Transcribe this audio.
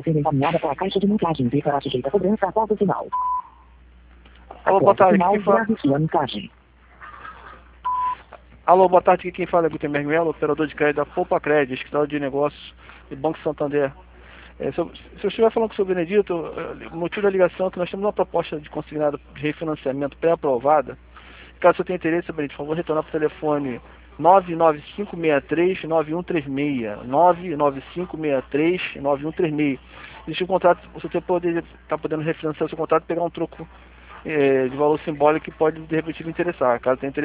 a ser encaminhada para a caixa de mensagens e será sujeita a cobrança após o sinal. Alô, boa tarde. Final, Quem fala? grave sua mensagem. Alô, boa tarde. Aqui quem fala é Gutenberg Melo, operador de crédito da Poupa Crédito, escritório de negócios do Banco Santander. Se eu estiver falando com o senhor Benedito, o motivo da ligação é que nós temos uma proposta de consignado de refinanciamento pré-aprovada. Caso você tenha interesse, Benedito, por favor, retornar para o telefone 99563-9136. 99563-9136. Existe um contrato, você poder estar podendo refinanciar o seu contrato e pegar um troco de valor simbólico que pode, de repente, me interessar. Caso tenha interesse,